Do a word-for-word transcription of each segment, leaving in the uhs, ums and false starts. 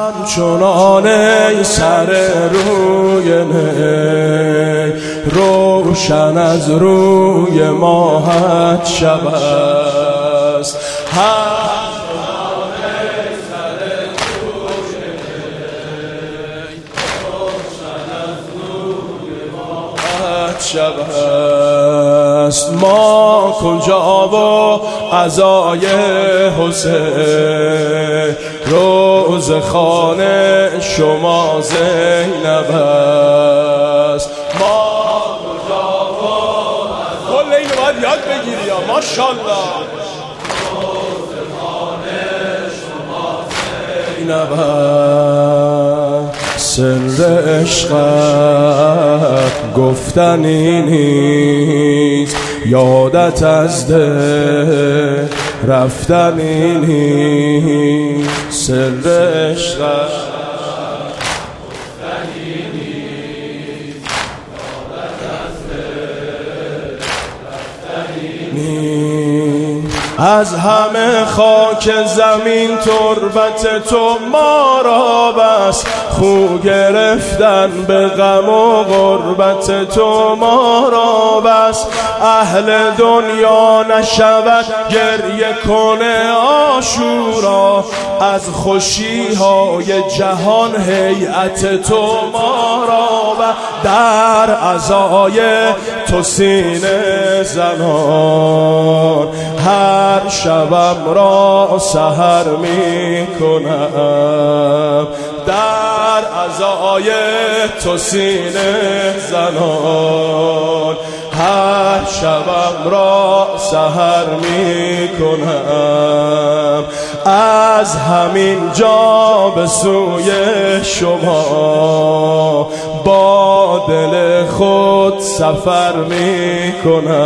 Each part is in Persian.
همچنان ای سر روی نی روشن از روی ماهت شب است. شب است ما کجا و عزای حسین روز خانه شما زینب است. ما کجا و کل اینو باید یاد بگیری یا ماشاءالله. روز خانه شما زینب است. سر عشقت گفتنی نیست یادت از دل رفتنی نیست. سر عشقت گفتنی نیست یادت از دل رفتنی نیست. از همه خاک زمین تربت تو ما را بس خو گرفتن به غم و غربت تو ما را بس. اهل دنیا نشود گریه کنه عاشورا از خوشی های جهان هیئت تو ما را بس. در عزای تو سینه زنان هر شبم را سحر می کنم. در عزای تو سینه زنان هر شبم را سحر می کنم. از همین جا به سوی شما با دل خود سفر می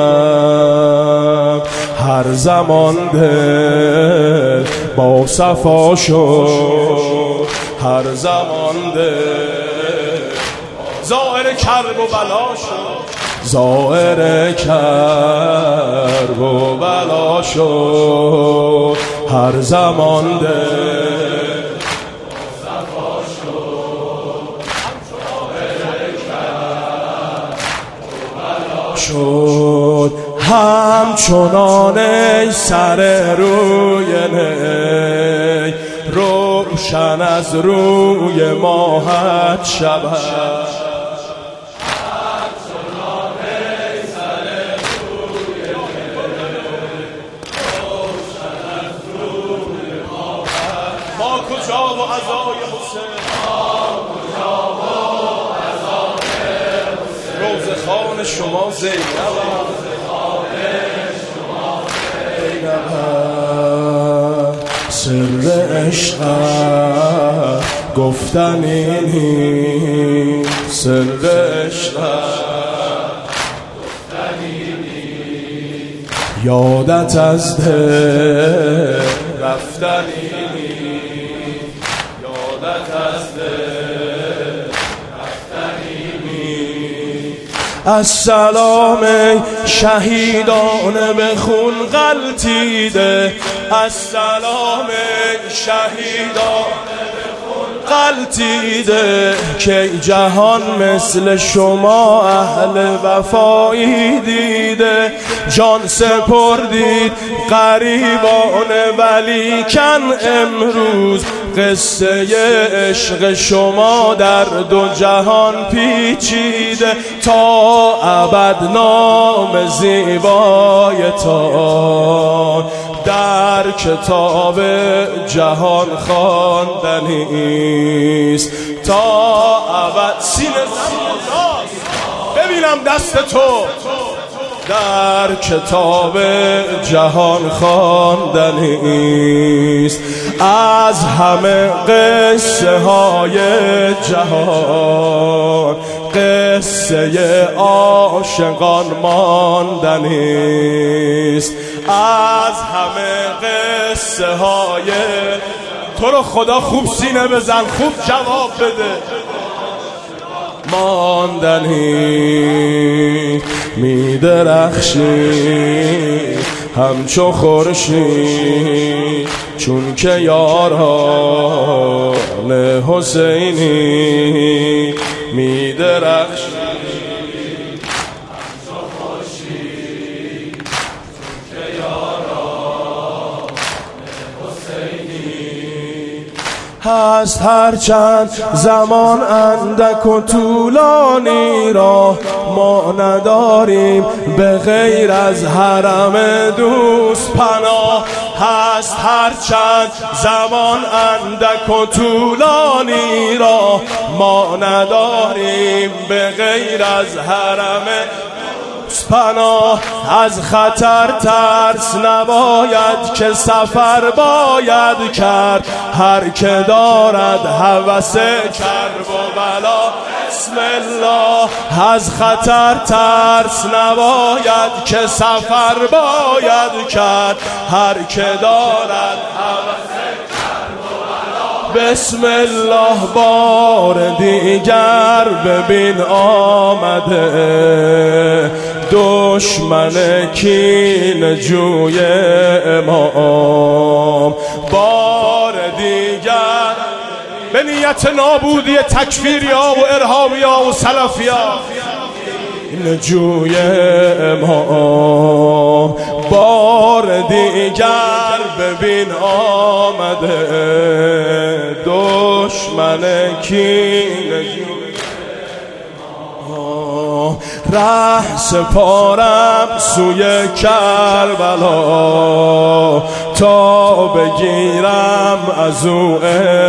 کنم. هر زمان دل با صفا شد هر زمان دل زائر کرب و بلا شد زائر کرب و بلا شد. هر زمان دل با صفا شد زائر کرب و بلا شد. همچنان ای سر روی نی روشن از روی ماهت شب است. همچنان ای سر روی نی روشن از روی ماهت. ما کجا و عزای حسین ما کجا و عزای حسین روز خان شما زینب سر عشقت گفتنی نیست. سر عشقت گفتنی نیست یادت از دل رفتنی نیست. یادت از دل رفتنی نیست. السلام شهیدان به خون غلطیده. السلام شهیدان به خون غلطیده که جهان مثل شما اهل وفایی دیده. جان سپردید غریبان ولیکن امروز قصه عشق شما در دو جهان پیچیده. تا ابد نام زیبایتان در کتاب جهان خواندنی است. تا ابد سینه ببینم دست تو در کتاب جهان خواندنی است. از همه قصه های جهان قصه عاشقان ماندنی است. از همه قصه های تو رو خدا خوب سینه بزن خوب جواب بده. ماندنی می درخشی همچو خورشید چون که یاران حسینی می درخشی هست هرچند زمان اندک و طولانی را ما نداریم به غیر از حرم دوست پناه. هست هرچند زمان اندک و طولانی را ما نداریم به غیر از حرم پناه. از خطر ترس نباید که سفر باید کرد، هر که دارد هوس کرب و بلا بسم الله. از خطر ترس نباید که سفر باید کرد، هر که دارد هوس بسم الله. بار دیگر ببین آمده دشمن کین جوی امام. بار دیگر به نیت نابودی تکفیریا و ارهابیا و سلفیا این جوی امام. بار دیگر ببین آمده دشمن کین جوی امام. ره سپارم سوی کربلا تا بگیرم از او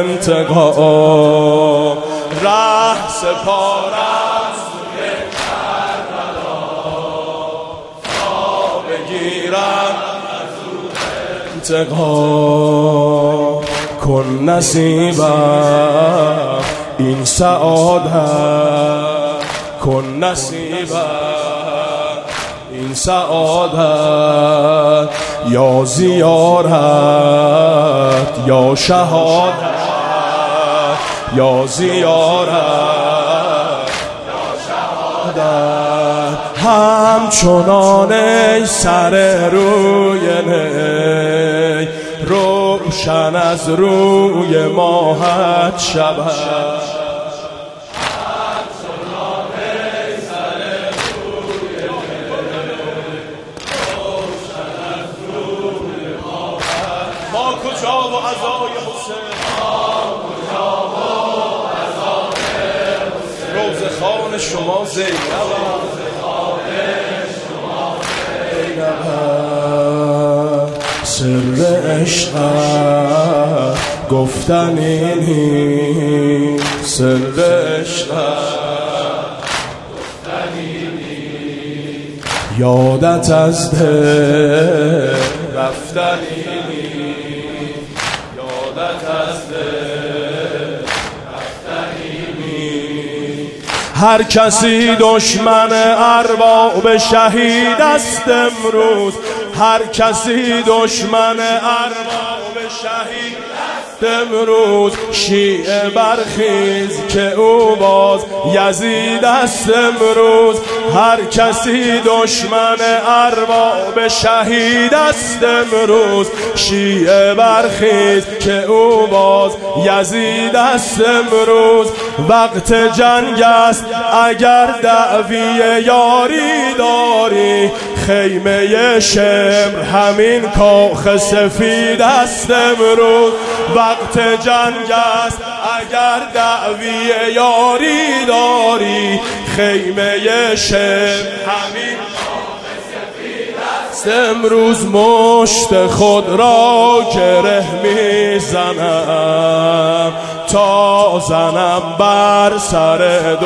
انتقام. ره سپارم سوی کربلا تا بگیرم از او انتقام. کن نصیبم این سعادت، کن نصیبم این سعادت، یا زیارت یا شهادت، یا زیارت یا شهادت. همچنان ای سر روی نی روشن از روی ماهت شبه. ما کجا و عزای حسین، روزه خان شما زینب، سر عشق گفتنی نیست، سر عشق گفتنی نیست، یادت از دل رفتنی نیست، یادت از دل رفتنی نیست. هر کسی دشمن ارباب شهید است امروز، هر کسی دشمن ارباب شهید است امروز. شیعه برخیز که او باز یزید است امروز، هر کسی دشمن ارباب شهید است امروز. شیعه برخیز که او باز یزید است امروز. وقت جنگ است اگر دعوی یاری داری، خیمه شمر همین کاخ سفید است امروز. وقت جنگ است اگر دعوی یاری داری، خیمه شمر همین کاخ سفید است امروز. مشت خود را گره میزنم تا زنم بر سر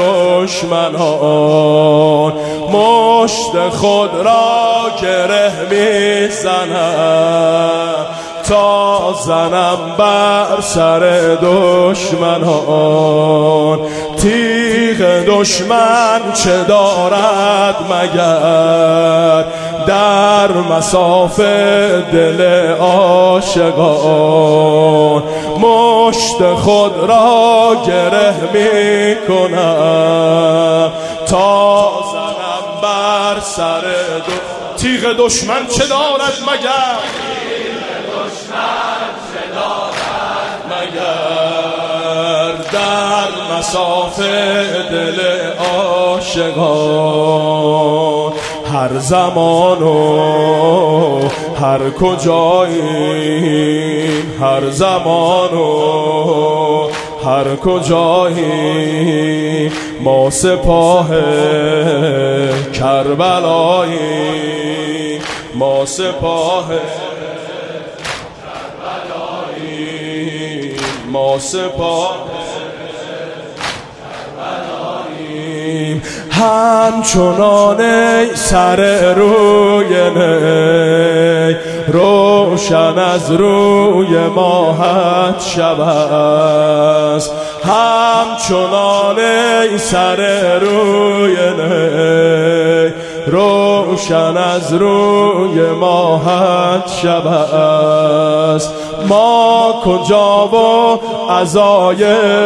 دشمنان، مشت خود را گره میزنم تا زنم بر سر دشمنان. تیغ دشمن چه دارد مگر در مساف دل عاشقان، مشت خود را گره می کنم تا زنم بر سر دو. تیغ دشمن چه دارد مگر، تیغ دشمن چه دارد مگر در مسافه دل عاشقان. هر زمان و هر کجایی، هر زمان و هر کجایی، ما سپاه کربلایی، ما سپاه کربلایی، ما سپاه کربلایی. همچنان ای سر روی نی، روشن از روی ماهت شب است. همچنان ای سر روی نی، روشن از روی ماهت شب است. ما کجا و عزای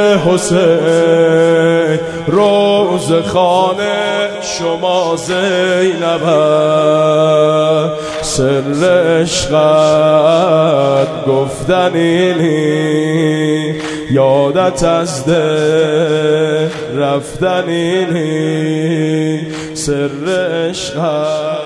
حسین، روز خانه شما زینب. سر عشقت گفتنی نی، یادت از دل رفتنی نی. سر عشقت